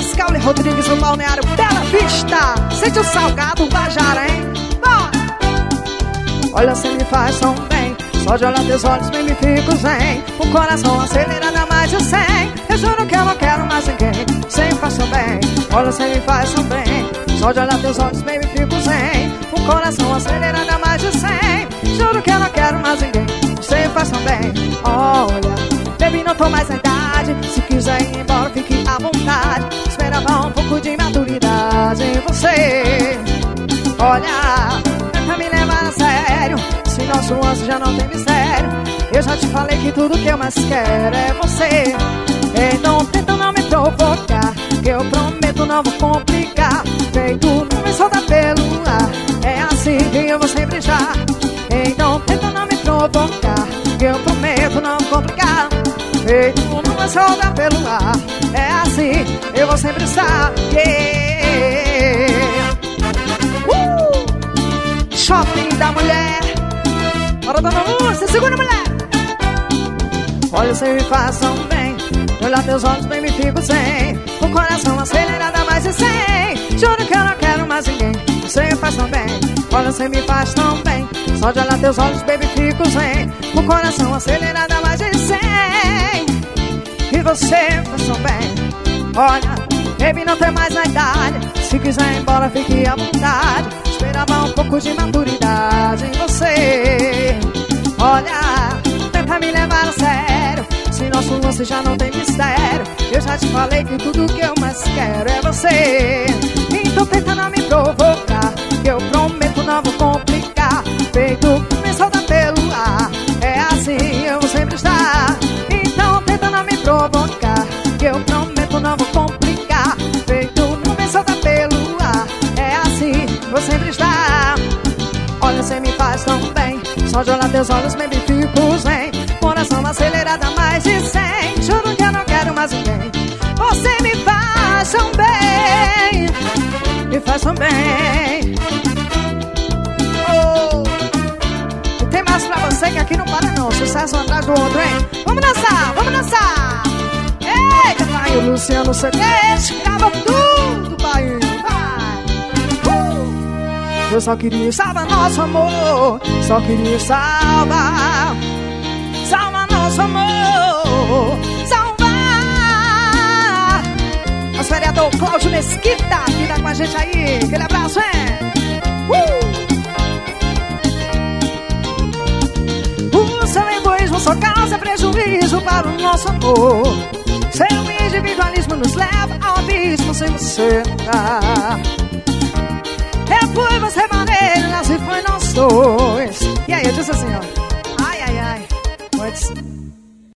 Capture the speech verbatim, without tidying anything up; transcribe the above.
Scauli Rodrigues no Balneário Bela Vista. Sente o salgado, o Bajara, hein? Bora! Olha, você me faz tão bem. Só de olhar teus olhos bem me fico zen. O coração acelerado a mais de cem. Eu juro que eu não quero mais ninguém. Você me faz tão bem. Olha, você me faz tão bem. Só de olhar teus olhos bem me fico zen. O coração acelerado a mais de cem. Juro que eu não quero mais ninguém. Você me faz tão bem. Olha, baby, não tô mais na idade. Se quiser ir embora, fique à vontade. Esperava um pouco de maturidade em você. Olha, tenta me levar a sério. Se nosso lance já não tem mistério. Eu já te falei que tudo que eu mais quero é você. Então tenta não me provocar, que eu prometo não vou complicar. Feito nuvem solta pelo ar, é assim que eu vou sempre estar. Então tenta não me provocar, que eu prometo não vou complicar. Feito nuvem solta pelo ar, é assim eu vou sempre estar. Yeah. uh! Shopping da mulher. Bora, dona Lúcia, segura, mulher. Olha, você me faz tão bem. Olhar teus olhos bem me fico sem. O coração acelerado a mais de cem. Juro que eu não quero mais ninguém. Você me faz tão bem. Olha, você me faz tão bem. Só de olhar teus olhos bem me fico sem. O coração acelerado a mais de cem. E você faz tão bem. Olha, baby, não tem mais na idade. Se quiser ir embora, fique à vontade. Esperava um pouco de maturidade em você. Olha, tenta me levar a sério. Se nosso lance já não tem mistério. Eu já te falei que tudo que eu mais quero é você. Então tenta não me provocar, que eu prometo não vou complicar. Feito me solta pelo ar, é assim eu vou sempre estar. Então tenta não me provocar, que eu prometo não vou complicar. Feito me solta pelo ar, é assim vou sempre estar. Olha, você me faz tão bem. Só de olhar teus olhos me fico zen. Coração acelerado a mais de cem. Juro que eu não quero mais ninguém. Você me faz tão bem. Me faz tão bem. Oh. E tem mais pra você que aqui não para não. Sucesso um atrás do outro, hein? Vamos dançar, vamos dançar. Eita, pai, o Luciano Ceguete grava tudo, pai. Eu só queria salvar nosso amor. Só queria salvar. Salvar nosso amor. Salvar. Nosso vereador Cláudio Mesquita, que tá com a gente aí. Aquele abraço, é? Uh! O seu egoísmo só causa prejuízo para o nosso amor. Seu individualismo nos leva ao abismo sem você entrar. Eu fui, você maneiro, nós e foi nós dois. E aí, eu disse assim, ó. Ai, ai, ai. Antes